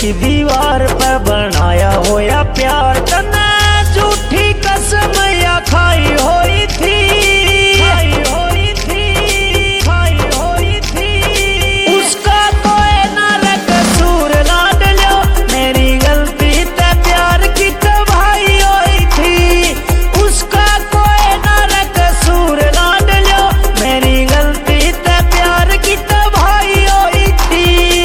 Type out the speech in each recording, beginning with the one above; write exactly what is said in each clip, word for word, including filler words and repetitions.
की दीवार पर बनाया होया प्यार, तने झूठी कसम या खाई होई थी, खाई होई थी, खाई होई थी। उसका कोई ना कसूर लाड लो, मेरी गलती ते प्यार की तबाही होई थी। उसका कोई ना कसूर लाड लो, मेरी गलती ते प्यार की तबाही होई थी।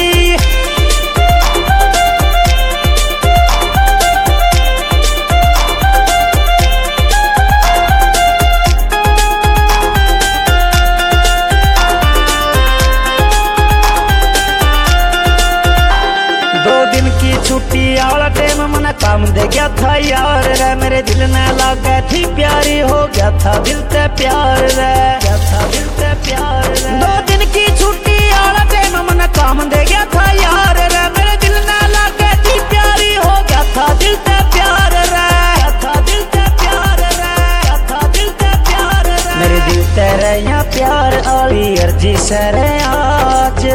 छुट्टी आला टाइम मन काम दे गया था यार रे, मेरे दिल ने लागे थी प्यारी, हो गया था दिल ते प्यार रे, गया था दिल ते प्यार रे। दो दिन की छुट्टी आला टाइम मन काम दे गया था यार रे, मेरे दिल ने लागे थी प्यारी, हो गया था दिल ते प्यार रे, गया था दिल ते प्यार रे, गया था दिल ते प्यार रे। मेरे दिल तेरे यहाँ प्यार आली अर्जी से रे आज,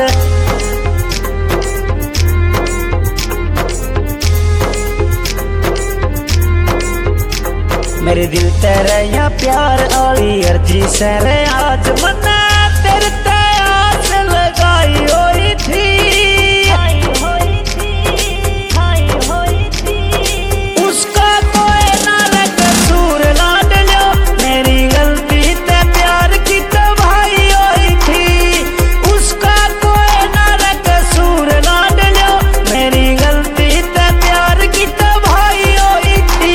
मेरे दिल तेरे यहाँ प्यार आली अर्जी से रे आज। मना तेरे ते आस लगाई होई थी, आई होई थी, आई होई थी। उसका कोई ना कसूर लाड लो, मेरी गलती ते प्यार की तबाही होई थी। उसका कोई ना कसूर लाड लो, मेरी गलती ते प्यार की तबाही होई थी।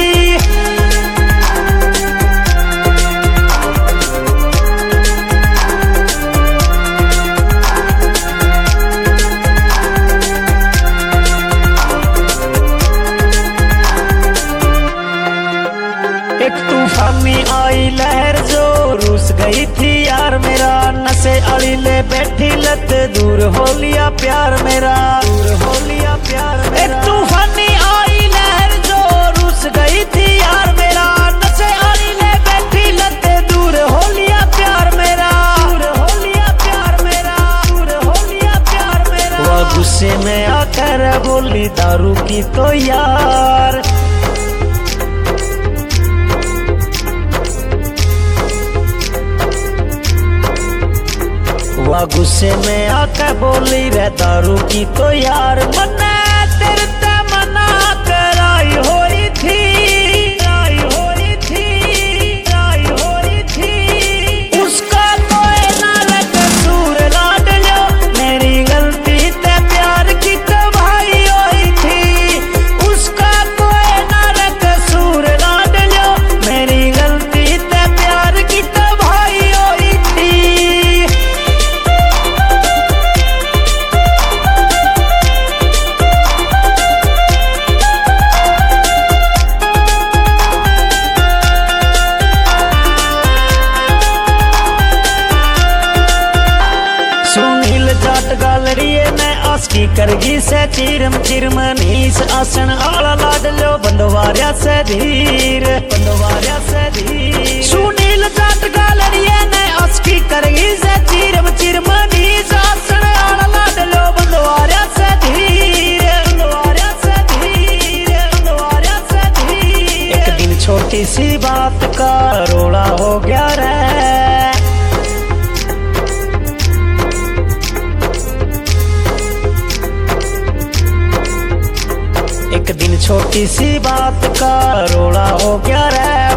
एक तूफानी आई लहर जो रूस गई थी यार मेरा, नशे अड़ी ले बैठी लत दूर हो लिया प्यार मेरा, दूर हो लिया प्यार मेरा। एक तूफानी आई लहर जो रूस गई थी यार मेरा, नशे अड़ी ले बैठी लत दूर हो लिया प्यार मेरा, दूर हो लिया प्यार मेरा, दूर हो लिया प्यार मेरा। वह गुस्से में आकर बोली दारू की तो यार, वह गुस्से में आकर बोली रे दारू की तो यार। मना तेरे ते मना कराई होई थी, आई होई थी, आई होई थी। उसका कोई ना कसूर लाड लो, मेरी गलती ते प्यार की तबाही होई थी। उसका कोई ना कसूर लाड लो, मेरी गलती ते प्यार की तबाही होई थी। सुनील जाट गालड़िए ने आस्की करगी से चिरम चिरमनीस आसन आला लाड लो बंदवारिया से धीर, बंदवारिया से धीर। सुनील जाट गालड़िए ने आस्की करगी से चिरम चिरमनीस आसन आला लाड लो बंदवारिया से धीर, बंदवारिया से धीर, बंदवारिया से धीर। एक दिन छोटी सी बात का रोड़ा हो गया रे, एक दिन छोटी सी बात का रोड़ा हो गया रे।